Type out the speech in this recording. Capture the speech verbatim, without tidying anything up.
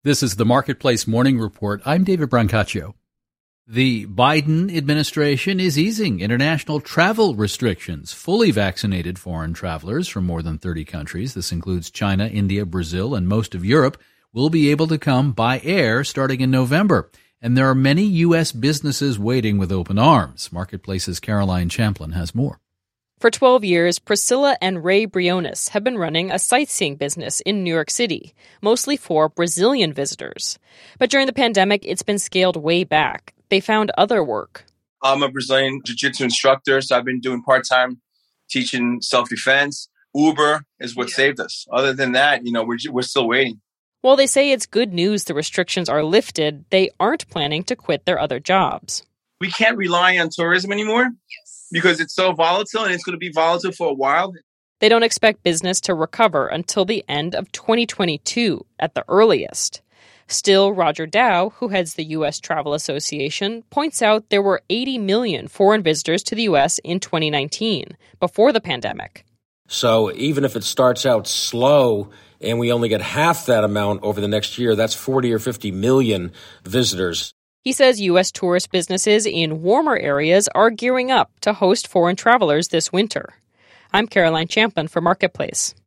This is the Marketplace Morning Report. I'm David Brancaccio. The Biden administration is easing international travel restrictions. Fully vaccinated foreign travelers from more than thirty countries, this includes China, India, Brazil, and most of Europe, will be able to come by air starting in November. And there are many U S businesses waiting with open arms. Marketplace's Caroline Champlin has more. For twelve years, Priscilla and Ray Briones have been running a sightseeing business in New York City, mostly for Brazilian visitors. But during the pandemic, it's been scaled way back. They found other work. I'm a Brazilian jiu-jitsu instructor, so I've been doing part-time teaching self-defense. Uber is what yeah. saved us. Other than that, you know, we're we're still waiting. While they say it's good news the restrictions are lifted, they aren't planning to quit their other jobs. We can't rely on tourism anymore. Yes. Because it's so volatile and it's going to be volatile for a while. They don't expect business to recover until the end of twenty twenty-two at the earliest. Still, Roger Dow, who heads the U S Travel Association, points out there were eighty million foreign visitors to the U S in twenty nineteen, before the pandemic. So even if it starts out slow and we only get half that amount over the next year, that's forty or fifty million visitors. He says U S tourist businesses in warmer areas are gearing up to host foreign travelers this winter. I'm Caroline Champlin for Marketplace.